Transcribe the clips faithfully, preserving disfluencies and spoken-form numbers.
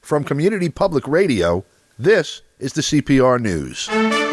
From Community Public Radio, this is the C P R News.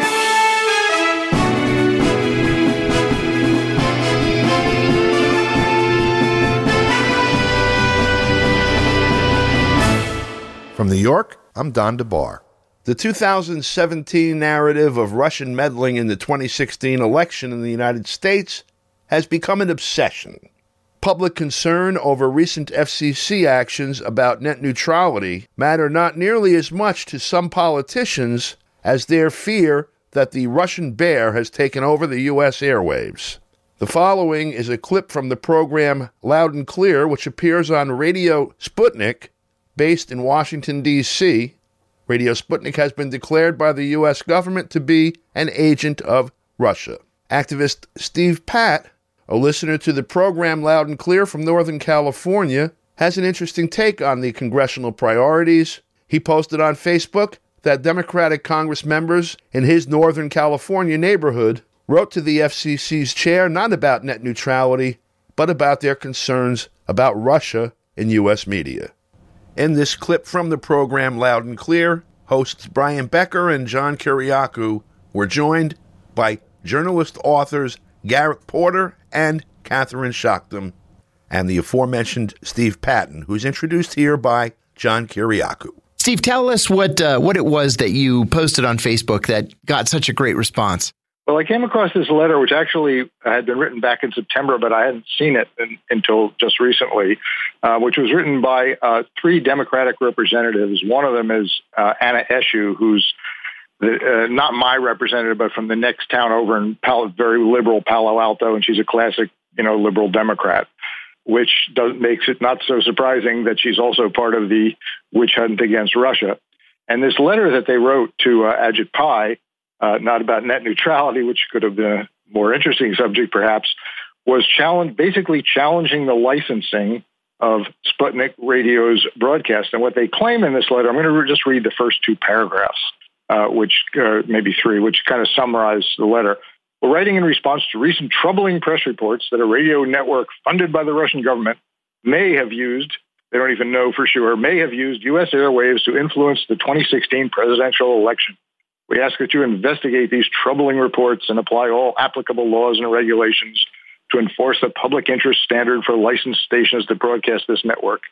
From New York, I'm Don DeBar. The two thousand seventeen narrative of Russian meddling in the twenty sixteen election in the United States has become an obsession. Public concern over recent F C C actions about net neutrality matter not nearly as much to some politicians as their fear that the Russian bear has taken over the U S airwaves. The following is a clip from the program Loud and Clear, which appears on Radio Sputnik, based in Washington, D C Radio Sputnik has been declared by the U S government to be an agent of Russia. Activist Steve Patt, a listener to the program Loud and Clear from Northern California, has an interesting take on the congressional priorities. He posted on Facebook that Democratic Congress members in his Northern California neighborhood wrote to the F C C's chair not about net neutrality, but about their concerns about Russia in U S media. In this clip from the program Loud and Clear, hosts Brian Becker and John Kiriakou were joined by journalist authors Garrett Porter and Catherine Shockdom, and the aforementioned Steve Patton, who's introduced here by John Kiriakou. Steve, tell us what uh, what it was that you posted on Facebook that got such a great response. Well, I came across this letter, which actually had been written back in September, but I hadn't seen it in, until just recently, uh, which was written by uh, three Democratic representatives. One of them is uh, Anna Eshoo, who's the, uh, not my representative, but from the next town over in Palo, very liberal Palo Alto, and she's a classic, you know, liberal Democrat, which does, makes it not so surprising that she's also part of the witch hunt against Russia. And this letter that they wrote to uh, Ajit Pai, Uh, not about net neutrality, which could have been a more interesting subject perhaps, was challenge, basically challenging the licensing of Sputnik Radio's broadcast. And what they claim in this letter, I'm going to just read the first two paragraphs, uh, which uh, maybe three, which kind of summarize the letter. We're writing in response to recent troubling press reports that a radio network funded by the Russian government may have used, they don't even know for sure, may have used U S airwaves to influence the twenty sixteen presidential election. We ask that you investigate these troubling reports and apply all applicable laws and regulations to enforce the public interest standard for licensed stations that broadcast this network.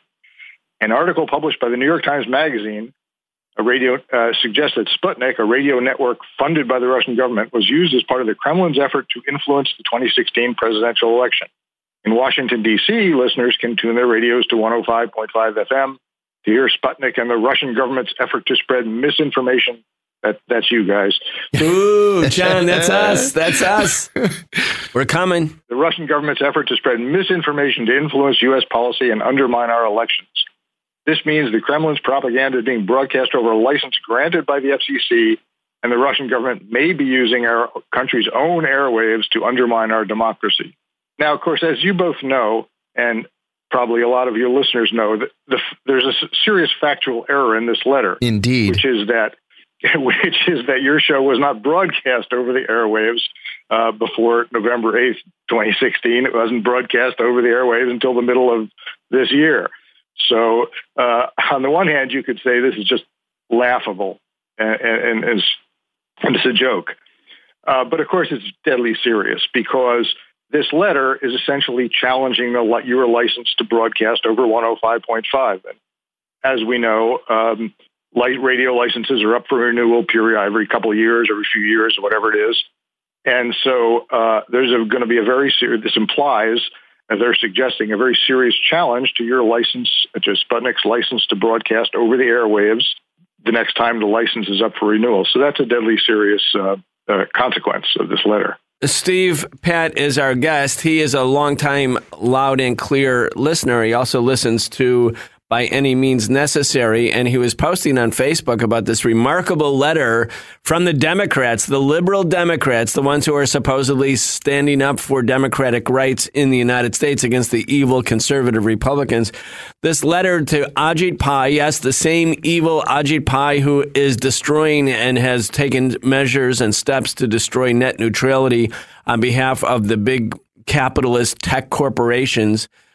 An article published by the New York Times Magazine a radio, uh, suggests that Sputnik, a radio network funded by the Russian government, was used as part of the Kremlin's effort to influence the twenty sixteen presidential election. In Washington, D C, listeners can tune their radios to one oh five point five F M to hear Sputnik and the Russian government's effort to spread misinformation. That, that's you guys. Ooh, John, that's us. That's us. We're coming. The Russian government's effort to spread misinformation to influence U S policy and undermine our elections. This means the Kremlin's propaganda is being broadcast over a license granted by the F C C, and the Russian government may be using our country's own airwaves to undermine our democracy. Now, of course, as you both know, and probably a lot of your listeners know, that the, there's a serious factual error in this letter. Indeed. Which is that which is that your show was not broadcast over the airwaves uh, before November eighth, twenty sixteen. It wasn't broadcast over the airwaves until the middle of this year. So uh, on the one hand, you could say this is just laughable and, and, and, and it's a joke. Uh, but of course, it's deadly serious because this letter is essentially challenging the, your license to broadcast over one oh five point five. And as we know, um, light radio licenses are up for renewal period every couple of years, every few years, or whatever it is. And so uh, there's going to be a very serious, this implies, as they're suggesting, a very serious challenge to your license, to Sputnik's license to broadcast over the airwaves the next time the license is up for renewal. So that's a deadly serious uh, uh, consequence of this letter. Steve Patt is our guest. He is a longtime Loud and Clear listener. He also listens to By Any Means Necessary, and he was posting on Facebook about this remarkable letter from the Democrats, the liberal Democrats, the ones who are supposedly standing up for democratic rights in the United States against the evil conservative Republicans. This letter to Ajit Pai, yes, the same evil Ajit Pai who is destroying and has taken measures and steps to destroy net neutrality on behalf of the big capitalist tech corporations.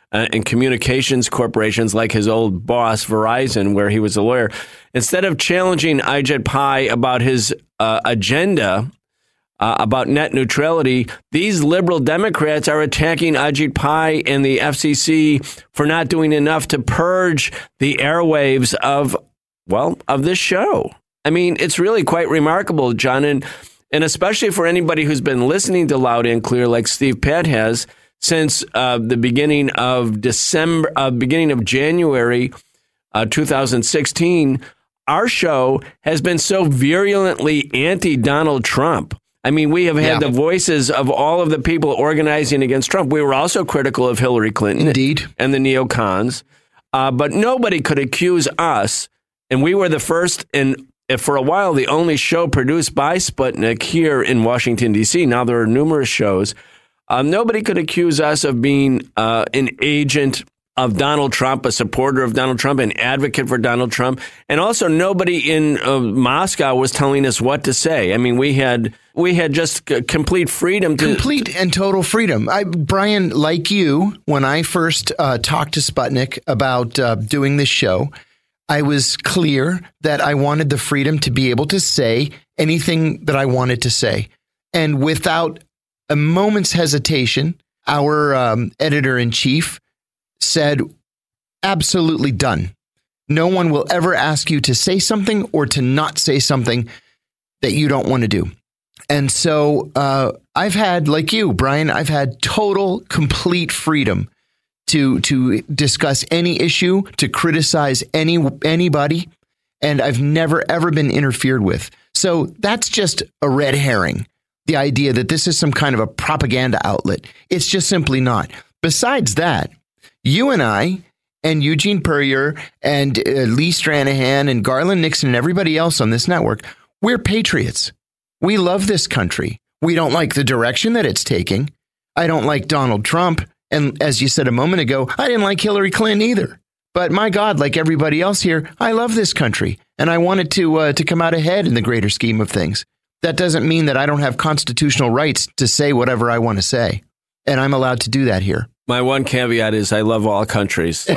uh, and communications corporations like his old boss, Verizon, where he was a lawyer. Instead of challenging Ajit Pai about his uh, agenda, uh, about net neutrality, these liberal Democrats are attacking Ajit Pai and the F C C for not doing enough to purge the airwaves of, well, of this show. I mean, it's really quite remarkable, John, and, and especially for anybody who's been listening to Loud and Clear like Steve Patt has since uh, the beginning of December, uh, beginning of January uh, two thousand sixteen, our show has been so virulently anti-Donald Trump. I mean, we have had yeah. the voices of all of the people organizing against Trump. We were also critical of Hillary Clinton. Indeed. And the neocons. Uh, but nobody could accuse us, and we were the first and for a while the only show produced by Sputnik here in Washington, D C. Now there are numerous shows. Um, nobody could accuse us of being uh, an agent of Donald Trump, a supporter of Donald Trump, an advocate for Donald Trump. And also nobody in uh, Moscow was telling us what to say. I mean, we had we had just c- complete freedom. to Complete and total freedom. I, Brian, like you, when I first uh, talked to Sputnik about uh, doing this show, I was clear that I wanted the freedom to be able to say anything that I wanted to say. And without a moment's hesitation, our um, editor-in-chief said, absolutely done. No one will ever ask you to say something or to not say something that you don't want to do. And so uh, I've had, like you, Brian, I've had total, complete freedom to to discuss any issue, to criticize any anybody, and I've never, ever been interfered with. So that's just a red herring, the idea that this is some kind of a propaganda outlet. It's just simply not. Besides that, you and I and Eugene Puryear and uh, Lee Stranahan and Garland Nixon and everybody else on this network, we're patriots. We love this country. We don't like the direction that it's taking. I don't like Donald Trump. And as you said a moment ago, I didn't like Hillary Clinton either. But my God, like everybody else here, I love this country. And I wanted to uh, to come out ahead in the greater scheme of things. That doesn't mean that I don't have constitutional rights to say whatever I want to say. And I'm allowed to do that here. My one caveat is I love all countries.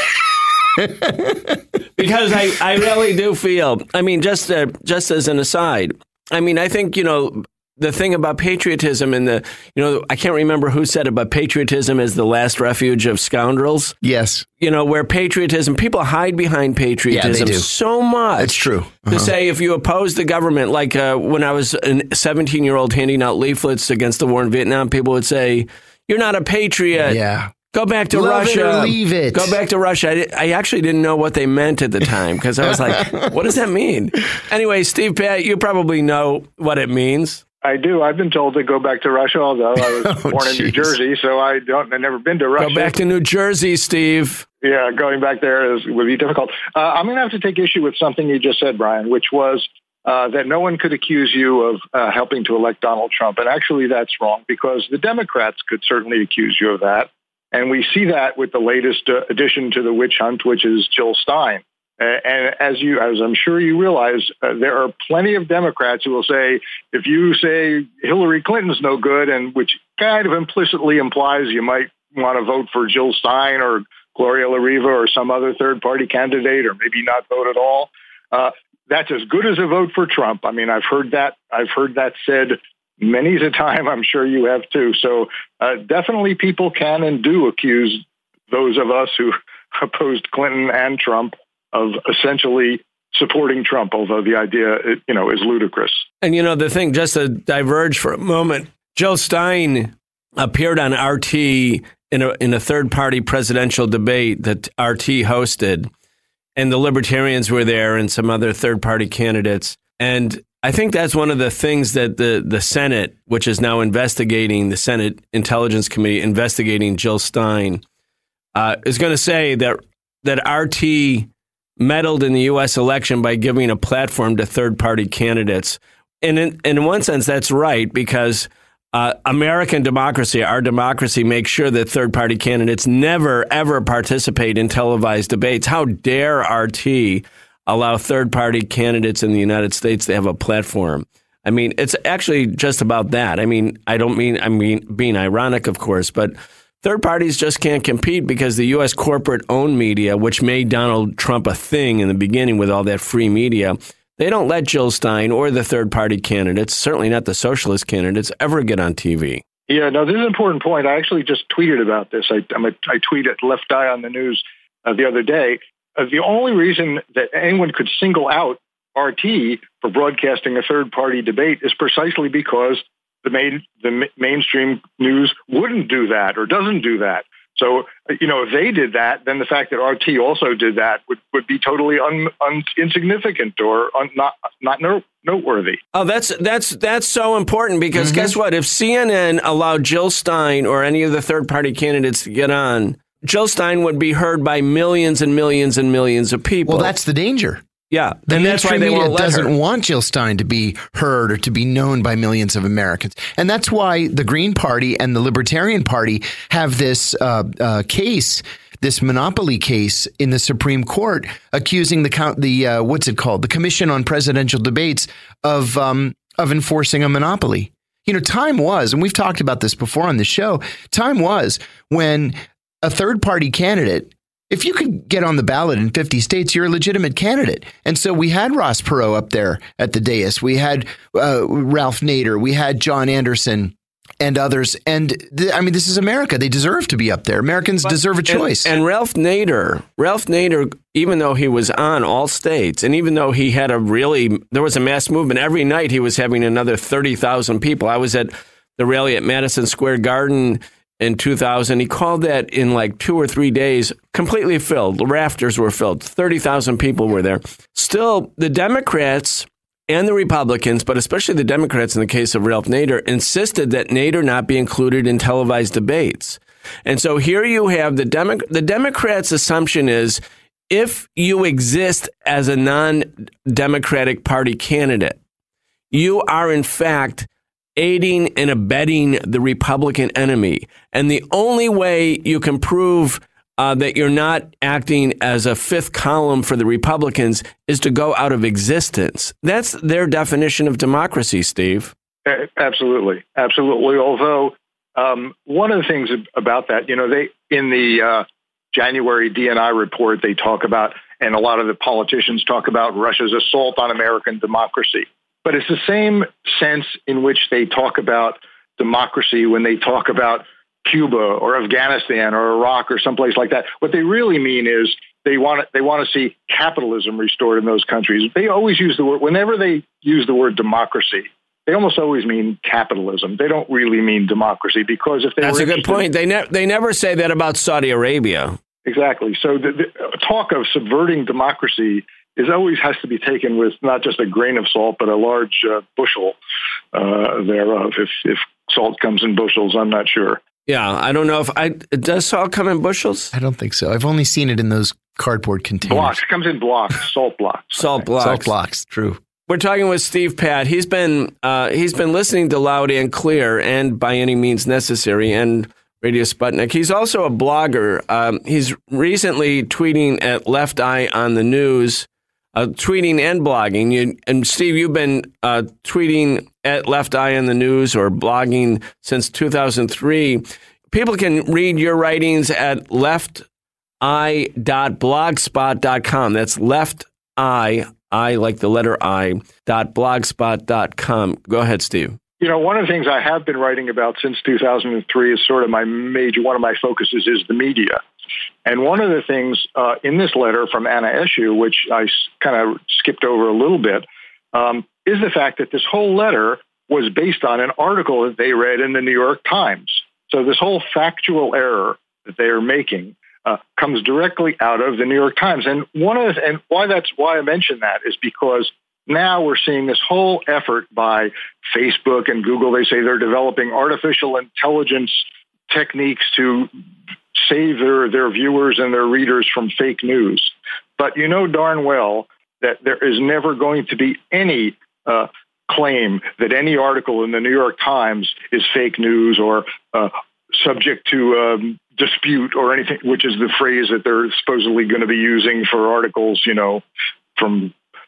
Because I, I really do feel, I mean, just uh, just as an aside, I mean, I think, you know, the thing about patriotism and the, you know, I can't remember who said it, but patriotism is the last refuge of scoundrels. Yes. You know, where patriotism, people hide behind patriotism yeah, they do. so much. It's true. Uh-huh. To say if you oppose the government, like uh, when I was a seventeen-year-old handing out leaflets against the war in Vietnam, people would say, you're not a patriot. Yeah. Go back to Love Russia. It or leave it. Go back to Russia. I, I actually didn't know what they meant at the time because I was like, what does that mean? Anyway, Steve Patt, you probably know what it means. I do. I've been told to go back to Russia, although I was oh, born in New Jersey, so I don't. I've never been to Russia. Go back to New Jersey, Steve. Yeah, going back there is, would be difficult. Uh, I'm going to have to take issue with something you just said, Brian, which was uh, that no one could accuse you of uh, helping to elect Donald Trump. And actually, that's wrong, because the Democrats could certainly accuse you of that. And we see that with the latest uh, addition to the witch hunt, which is Jill Stein. Uh, and as you, as I'm sure you realize, uh, there are plenty of Democrats who will say, if you say Hillary Clinton's no good, and which kind of implicitly implies you might want to vote for Jill Stein or Gloria La Riva or some other third-party candidate, or maybe not vote at all, uh, that's as good as a vote for Trump. I mean, I've heard that. I've heard that said many a time. I'm sure you have too. So uh, definitely people can and do accuse those of us who opposed Clinton and Trump of essentially supporting Trump, although the idea, you know, is ludicrous. And, you know, the thing, just to diverge for a moment, Jill Stein appeared on R T in a, in a third-party presidential debate that R T hosted, and the Libertarians were there and some other third-party candidates. And I think that's one of the things that the, the Senate, which is now investigating, the Senate Intelligence Committee investigating Jill Stein, uh, is going to say that that R T meddled in the U S election by giving a platform to third-party candidates. And in, in one sense, that's right, because uh, American democracy, our democracy, makes sure that third-party candidates never, ever participate in televised debates. How dare R T allow third-party candidates in the United States to have a platform? I mean, it's actually just about that. I mean, I don't mean, I mean, being ironic, of course, but Third parties just can't compete because the U S corporate-owned media, which made Donald Trump a thing in the beginning with all that free media, they don't let Jill Stein or the third-party candidates, certainly not the socialist candidates, ever get on T V. Yeah, no, this is an important point. I actually just tweeted about this. I, I'm a, I tweeted Left Eye on the News uh, the other day. Uh, the only reason that anyone could single out R T for broadcasting a third-party debate is precisely because the main the ma- mainstream news wouldn't do that or doesn't do that. So, you know, if they did that, then the fact that R T also did that would, would be totally un, un, insignificant or un, not not no, noteworthy. Oh, that's that's that's so important because mm-hmm. guess what? If C N N allowed Jill Stein or any of the third-party candidates to get on, Jill Stein would be heard by millions and millions and millions of people. Well, that's the danger. Yeah, the and that's why mainstream they media won't let doesn't her. want Jill Stein to be heard or to be known by millions of Americans, and that's why the Green Party and the Libertarian Party have this uh, uh, case, this monopoly case in the Supreme Court, accusing the count, the uh, what's it called, the Commission on Presidential Debates of um, of enforcing a monopoly. You know, time was, and we've talked about this before on the show. Time was when a third party candidate, if you could get on the ballot in fifty states, you're a legitimate candidate. And so we had Ross Perot up there at the dais. We had uh, Ralph Nader. We had John Anderson and others. And th- I mean, this is America. They deserve to be up there. Americans but, deserve a choice. And, and Ralph Nader, Ralph Nader, even though he was on all states, and even though he had a really, there was a mass movement, every night he was having another thirty thousand people. I was at the rally at Madison Square Garden in two thousand. He called that in like two or three days, completely filled. The rafters were filled. thirty thousand people were there. Still, the Democrats and the Republicans, but especially the Democrats in the case of Ralph Nader, insisted that Nader not be included in televised debates. And so here you have the Demo- the Democrats' assumption is if you exist as a non-Democratic Party candidate, you are in fact aiding and abetting the Republican enemy. And the only way you can prove uh, that you're not acting as a fifth column for the Republicans is to go out of existence. That's their definition of democracy, Steve. Absolutely. Absolutely. Although um, one of the things about that, you know, they in the uh, January D N I report, they talk about, and a lot of the politicians talk about Russia's assault on American democracy. But it's the same sense in which they talk about democracy when they talk about Cuba or Afghanistan or Iraq or someplace like that. What they really mean is they want to, they want to see capitalism restored in those countries. They always use the word, whenever they use the word democracy, they almost always mean capitalism. They don't really mean democracy because if they That's were a good point. They, ne- they never say that about Saudi Arabia. Exactly. So the, the talk of subverting democracy is always has to be taken with not just a grain of salt, but a large uh, bushel uh, thereof. If, if salt comes in bushels, I'm not sure. Yeah, I don't know if I does salt come in bushels? I don't think so. I've only seen it in those cardboard containers. Blocks. It comes in blocks, salt blocks. Salt blocks. Salt blocks, true. We're talking with Steve Patt. He's been uh, he's been listening to Loud and Clear and By Any Means Necessary and Radio Sputnik. He's also a blogger. Um, he's recently tweeting at Left Eye on the News. Uh, tweeting and blogging. You, and Steve, you've been uh, tweeting at Left Eye on the News or blogging since two thousand three. People can read your writings at left eye dot blogspot dot com. That's left eye, I like the letter I, dot blogspot dot com. Go ahead, Steve. You know, one of the things I have been writing about since two thousand three is sort of my major, one of my focuses is the media. And one of the things uh, in this letter from Anna Eshoo, which I kind of skipped over a little bit, um, is the fact that this whole letter was based on an article that they read in the New York Times. So this whole factual error that they are making uh, comes directly out of the New York Times. And one of the, and why that's why I mention that is because now we're seeing this whole effort by Facebook and Google. They say they're developing artificial intelligence techniques to save their, their viewers and their readers from fake news. But you know darn well that there is never going to be any uh, claim that any article in the New York Times is fake news or uh, subject to um, dispute or anything, which is the phrase that they're supposedly going to be using for articles, you know, from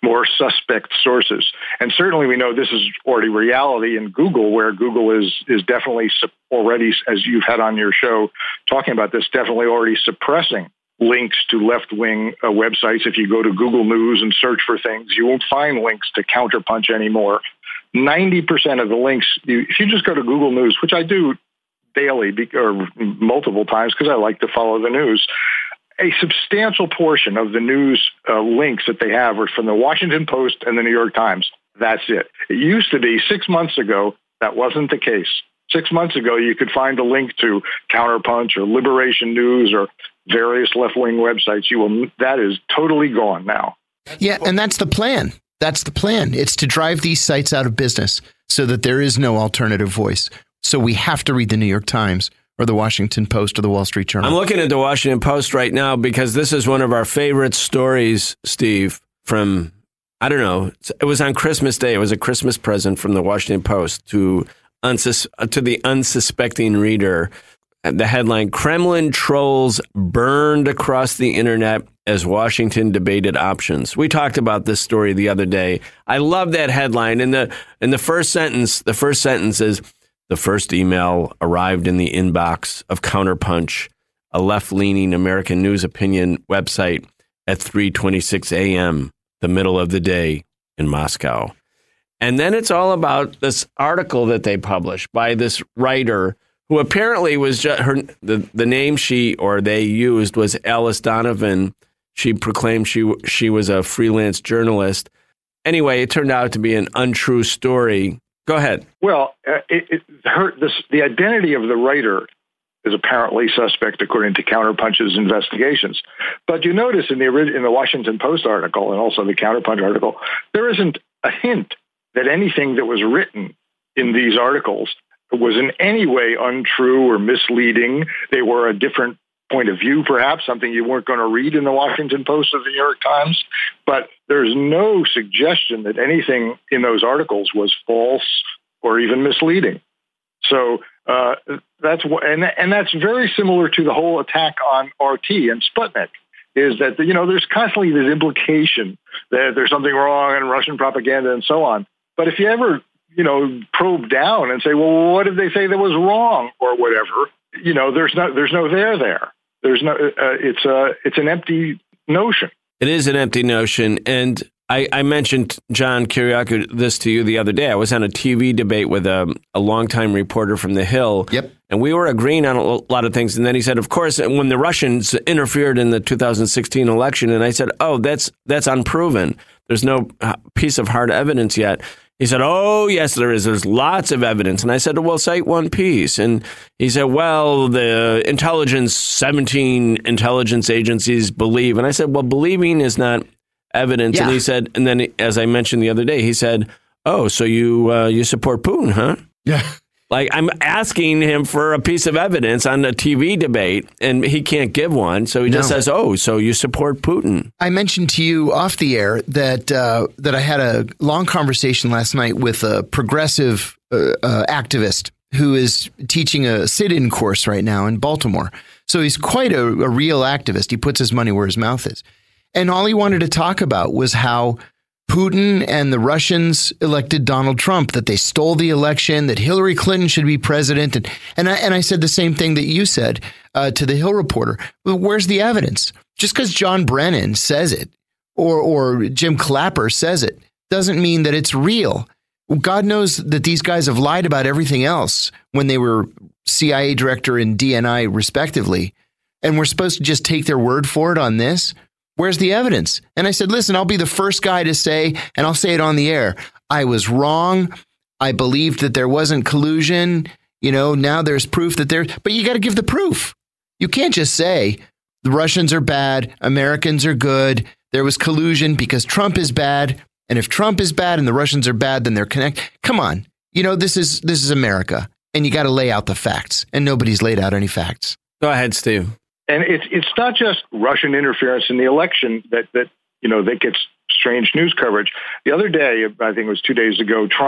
more suspect sources. And certainly we know this is already reality in Google, where Google is is definitely already, as you've had on your show talking about this, definitely already suppressing links to left-wing uh, websites. If you go to Google News and search for things, you won't find links to Counterpunch anymore. ninety percent of the links, you, if you just go to Google News, which I do daily or multiple times because I like to follow the news, a substantial portion of the news uh, links that they have are from the Washington Post and the New York Times. That's it. It used to be six months ago, that wasn't the case. Six months ago, you could find a link to Counterpunch or Liberation News or various left-wing websites. You will. That is totally gone now. Yeah, and that's the plan. That's the plan. It's to drive these sites out of business so that there is no alternative voice. So we have to read the New York Times or the Washington Post or the Wall Street Journal. I'm looking at the Washington Post right now because this is one of our favorite stories, Steve, from, I don't know, it was on Christmas Day. It was a Christmas present from the Washington Post to unsus- to the unsuspecting reader. The headline, Kremlin trolls burned across the internet as Washington debated options. We talked about this story the other day. I love that headline. In the in the first sentence, the first sentence is, the first email arrived in the inbox of Counterpunch, a left-leaning American news opinion website, at three twenty-six a.m., the middle of the day in Moscow. And then it's all about this article that they published by this writer who apparently was just her, the, the name she or they used was Alice Donovan. She proclaimed she she was a freelance journalist. Anyway, it turned out to be an untrue story. Go ahead. Well, uh, it, it, her, this, the identity of the writer is apparently suspect according to Counterpunch's investigations. But you notice in the in the Washington Post article and also the Counterpunch article, there isn't a hint that anything that was written in these articles was in any way untrue or misleading. They were a different point of view, perhaps, something you weren't going to read in the Washington Post or the New York Times. But there's no suggestion that anything in those articles was false or even misleading. So uh, that's and and that's very similar to the whole attack on R T and Sputnik. Is that, you know, there's constantly this implication that there's something wrong in Russian propaganda and so on. But if you ever, you know, probe down and say, well, what did they say that was wrong or whatever? You know, there's no there's no there there. There's no. Uh, it's a it's an empty notion. It is an empty notion, and I, I mentioned, John Kiriakou, this to you the other day. I was on a T V debate with a, a longtime reporter from The Hill. Yep. And we were agreeing on a lot of things. And then he said, of course, when the Russians interfered in the two thousand sixteen election, and I said, oh, that's that's unproven. There's no piece of hard evidence yet. He said, oh, yes, there is. There's lots of evidence. And I said, well, cite one piece. And he said, well, the intelligence, seventeen intelligence agencies believe. And I said, well, believing is not evidence. Yeah. And he said, and then as I mentioned the other day, he said, oh, so you uh, you support Putin, huh? Yeah. Like, I'm asking him for a piece of evidence on a T V debate, and he can't give one. So he no. just says, oh, so you support Putin. I mentioned to you off the air that uh, that I had a long conversation last night with a progressive uh, uh, activist who is teaching a sit-in course right now in Baltimore. So he's quite a, a real activist. He puts his money where his mouth is. And all he wanted to talk about was how Putin and the Russians elected Donald Trump, that they stole the election, that Hillary Clinton should be president. And and I, and I said the same thing that you said uh, to the Hill reporter. Well, where's the evidence? Just because John Brennan says it or or Jim Clapper says it doesn't mean that it's real. God knows that these guys have lied about everything else when they were C I A director and D N I respectively. And we're supposed to just take their word for it on this. Where's the evidence? And I said, listen, I'll be the first guy to say, and I'll say it on the air, I was wrong. I believed that there wasn't collusion. You know, now there's proof that there, but you got to give the proof. You can't just say the Russians are bad, Americans are good. There was collusion because Trump is bad. And if Trump is bad and the Russians are bad, then they're connected. Come on. You know, this is this is America, and you got to lay out the facts, and nobody's laid out any facts. Go ahead, Steve. And it's it's not just Russian interference in the election that, that you know that gets strange news coverage. The other day, I think it was two days ago, Trump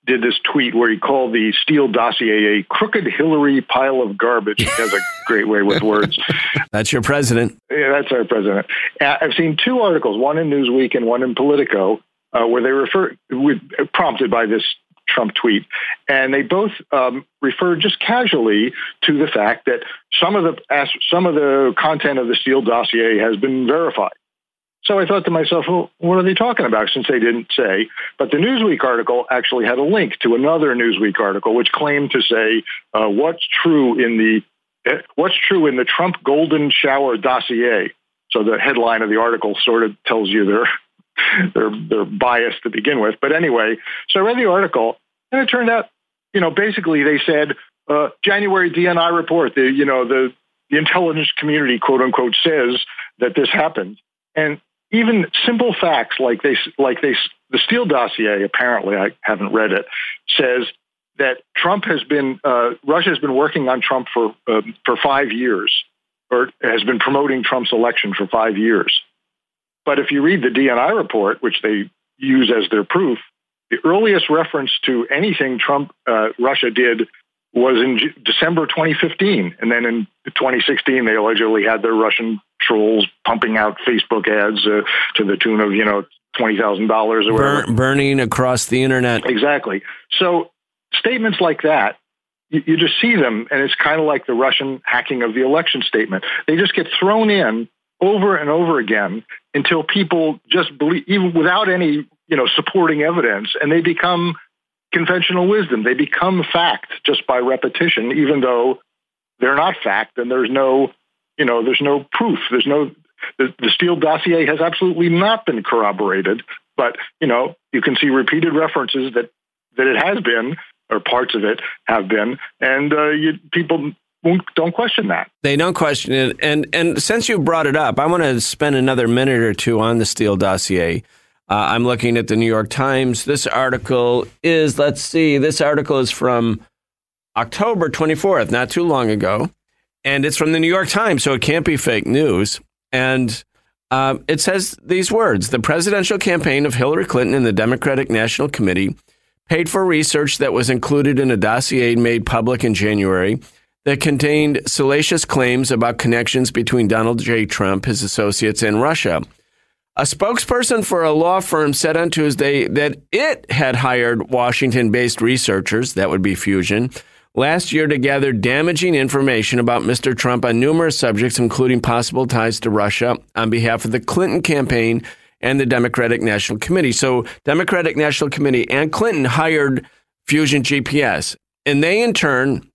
did this tweet where he called the Steele dossier a crooked Hillary pile of garbage. He has a great way with words. That's your president. Yeah, that's our president. I've seen two articles, one in Newsweek and one in Politico, uh, where they refer, with, prompted by this Trump tweet, and they both um, refer just casually to the fact that some of the some of the content of the Steele dossier has been verified. So I thought to myself, well, what are they talking about, since they didn't say? But the Newsweek article actually had a link to another Newsweek article, which claimed to say uh, what's true in the uh, what's true in the Trump golden shower dossier. So the headline of the article sort of tells you they're they're they're biased to begin with. But anyway, so I read the article, and it turned out, you know, basically they said uh, January D N I report, the you know the the intelligence community, quote unquote, says that this happened, and even simple facts like they, like they, the Steele dossier, apparently, I haven't read it, says that Trump has been, uh, Russia has been working on Trump for uh, for five years, or has been promoting Trump's election for five years. But if you read the D N I report, which they use as their proof, the earliest reference to anything Trump, uh, Russia did was in G- December twenty fifteen. And then in twenty sixteen, they allegedly had their Russian trolls pumping out Facebook ads uh, to the tune of, you know, twenty thousand dollars or whatever. Burn, burning across the internet. Exactly. So statements like that, you, you just see them, and it's kind of like the Russian hacking of the election statement. They just get thrown in over and over again until people just believe, even without any, you know, supporting evidence, and they become conventional wisdom. They become fact just by repetition, even though they're not fact, and there's no, you know, there's no proof. There's no, the, the Steele dossier has absolutely not been corroborated, but, you know, you can see repeated references that, that it has been, or parts of it have been, and uh, you, people don't question that. They don't question it. And, and since you brought it up, I want to spend another minute or two on the Steele dossier. Uh, I'm looking at the New York Times. This article is, let's see, this article is from October twenty-fourth, not too long ago. And it's from the New York Times, so it can't be fake news. And uh, it says these words: the presidential campaign of Hillary Clinton and the Democratic National Committee paid for research that was included in a dossier made public in January that contained salacious claims about connections between Donald J. Trump, his associates, and Russia. A spokesperson for a law firm said on Tuesday that it had hired Washington-based researchers, that would be Fusion, last year to gather damaging information about Mister Trump on numerous subjects, including possible ties to Russia, on behalf of the Clinton campaign and the Democratic National Committee. So Democratic National Committee and Clinton hired Fusion G P S, and they in turn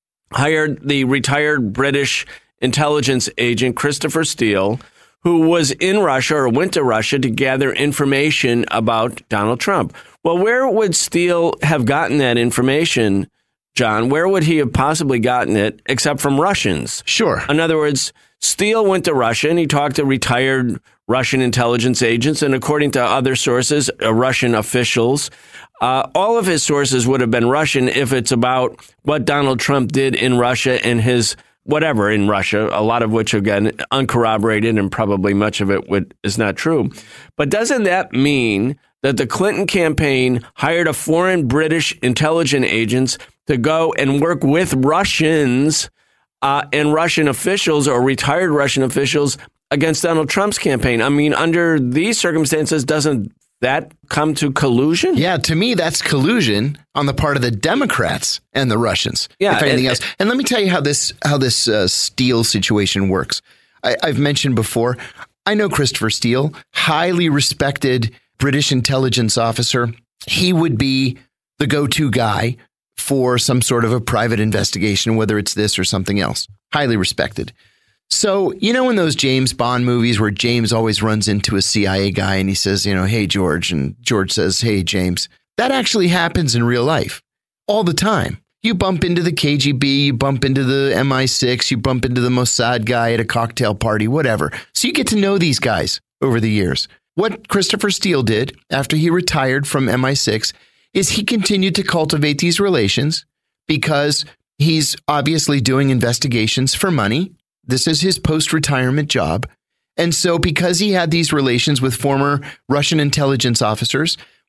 hired the retired British intelligence agent Christopher Steele, who was in Russia or went to Russia to gather information about Donald Trump. Well, where would Steele have gotten that information, John? Where would he have possibly gotten it except from Russians? Sure. In other words, Steele went to Russia and he talked to retired Russian intelligence agents, and according to other sources, uh, Russian officials. Uh, all of his sources would have been Russian if it's about what Donald Trump did in Russia and his whatever in Russia, a lot of which, again, uncorroborated, and probably much of it would, is not true. But doesn't that mean that the Clinton campaign hired a foreign British intelligence agents to go and work with Russians uh, and Russian officials or retired Russian officials against Donald Trump's campaign? I mean, under these circumstances, doesn't that come to collusion? Yeah, to me, that's collusion on the part of the Democrats and the Russians, yeah, if anything and, else. And let me tell you how this how this uh, Steele situation works. I, I've mentioned before, I know Christopher Steele, highly respected British intelligence officer. He would be the go-to guy for some sort of a private investigation, whether it's this or something else. Highly respected. So, you know, in those James Bond movies where James always runs into a C I A guy and he says, you know, hey, George, and George says, hey, James, that actually happens in real life all the time. You bump into the K G B, you bump into the M I six, you bump into the Mossad guy at a cocktail party, whatever. So you get to know these guys over the years. What Christopher Steele did after he retired from M I six is he continued to cultivate these relations because he's obviously doing investigations for money. This is his post-retirement job. And so because he had these relations with former Russian intelligence officers,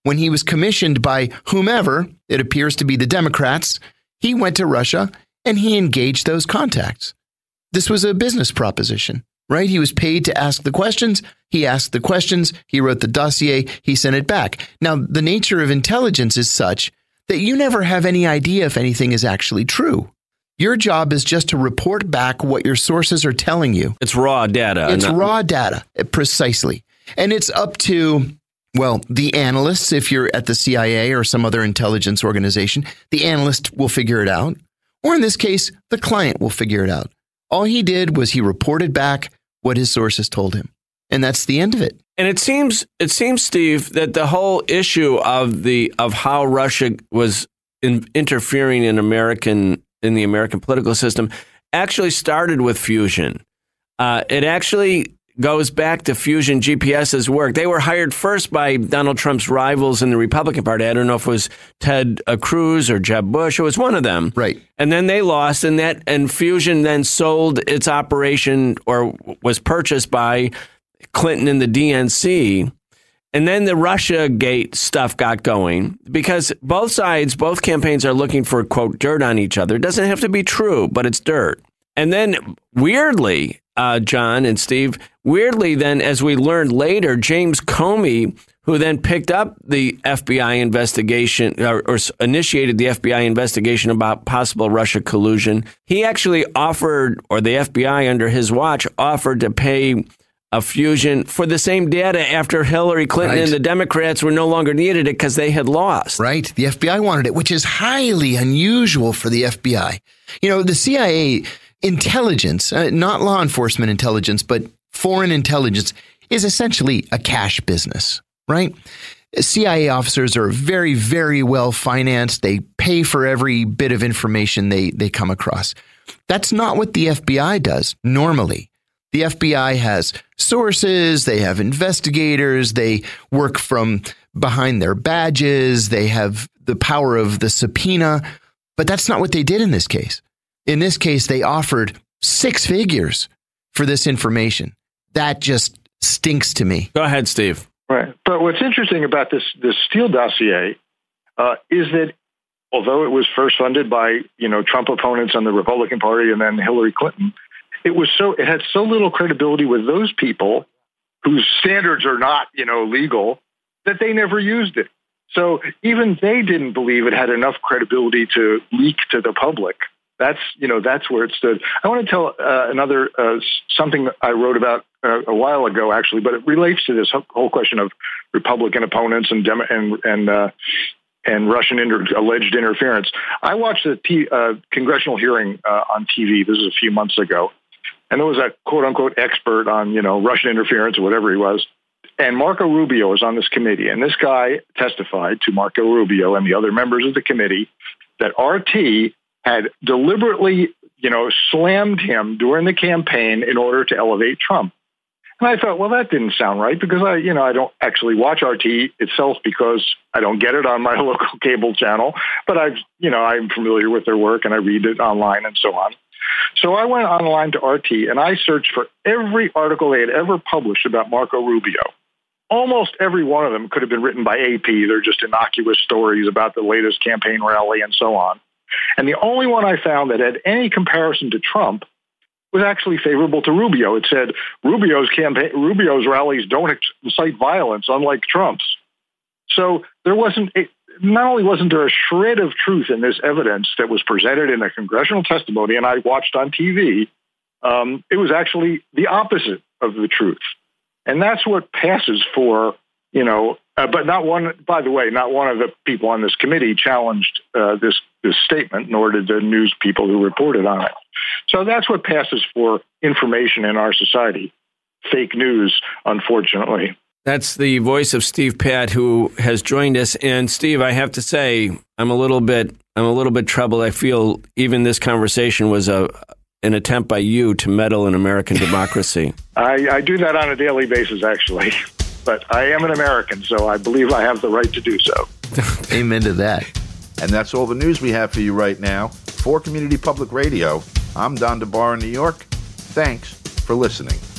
when he was commissioned by whomever, it appears to be the Democrats, he went to Russia and he engaged those contacts. This was a business proposition, right? He was paid to ask the questions. He asked the questions. He wrote the dossier. He sent it back. Now, the nature of intelligence is such that you never have any idea if anything is actually true. Your job is just to report back what your sources are telling you. It's raw data. It's not- raw data, precisely. And it's up to, well, the analysts, if you're at the C I A or some other intelligence organization, the analyst will figure it out. Or in this case, the client will figure it out. All he did was he reported back what his sources told him. And that's the end of it. And it seems, it seems, Steve, that the whole issue of the of how Russia was in, interfering in American in the American political system actually started with Fusion. Uh, it actually goes back to Fusion GPS's work. They were hired first by Donald Trump's rivals in the Republican Party. I don't know if it was Ted uh, Cruz or Jeb Bush. It was one of them. Right. And then they lost, and that and Fusion then sold its operation or was purchased by Clinton and the D N C. And then the Russiagate stuff got going because both sides, both campaigns are looking for, quote, dirt on each other. It doesn't have to be true, but it's dirt. And then weirdly, uh, John and Steve, weirdly then, as we learned later, James Comey, who then picked up the F B I investigation or, or initiated the F B I investigation about possible Russia collusion, he actually offered, or the F B I under his watch, offered to pay a Fusion for the same data after Hillary Clinton right. and the Democrats were no longer needed it because they had lost. Right. The F B I wanted it, which is highly unusual for the F B I. You know, the C I A intelligence, uh, not law enforcement intelligence, but foreign intelligence is essentially a cash business, right? C I A officers are very, very well financed. They pay for every bit of information they, they come across. That's not what the F B I does normally. The F B I has sources, they have investigators, they work from behind their badges, they have the power of the subpoena, but that's not what they did in this case. In this case, they offered six figures for this information. That just stinks to me. Go ahead, Steve. Right. But what's interesting about this, this Steele dossier uh, is that although it was first funded by, you know, Trump opponents on the Republican Party and then Hillary Clinton, It was so it had so little credibility with those people whose standards are not, you know, legal that they never used it. So even they didn't believe it had enough credibility to leak to the public. That's, you know, that's where it stood. I want to tell uh, another uh, something I wrote about uh, a while ago, actually, but it relates to this whole question of Republican opponents and Demo- and and uh, and Russian inter- alleged interference. I watched a t- uh, congressional hearing uh, on T V. This was a few months ago. And there was a quote unquote expert on, you know, Russian interference or whatever he was. And Marco Rubio was on this committee. And this guy testified to Marco Rubio and the other members of the committee that R T had deliberately, you know, slammed him during the campaign in order to elevate Trump. And I thought, well, that didn't sound right because I, you know, I don't actually watch R T itself because I don't get it on my local cable channel. But I've, you know, I'm familiar with their work and I read it online and so on. So I went online to R T and I searched for every article they had ever published about Marco Rubio. Almost every one of them could have been written by A P. They're just innocuous stories about the latest campaign rally and so on. And the only one I found that had any comparison to Trump was actually favorable to Rubio. It said Rubio's campaign, Rubio's rallies don't incite violence, unlike Trump's. So there wasn't. A, Not only wasn't there a shred of truth in this evidence that was presented in a congressional testimony, and I watched on T V, um, it was actually the opposite of the truth. And that's what passes for, you know, uh, but not one, by the way, not one of the people on this committee challenged uh, this, this statement, nor did the news people who reported on it. So that's what passes for information in our society. Fake news, unfortunately. That's the voice of Steve Patt, who has joined us. And Steve, I have to say, I'm a little bit, I'm a little bit troubled. I feel even this conversation was a an attempt by you to meddle in American democracy. I, I do that on a daily basis, actually. But I am an American, so I believe I have the right to do so. Amen to that. And that's all the news we have for you right now. For Community Public Radio, I'm Don DeBar in New York. Thanks for listening.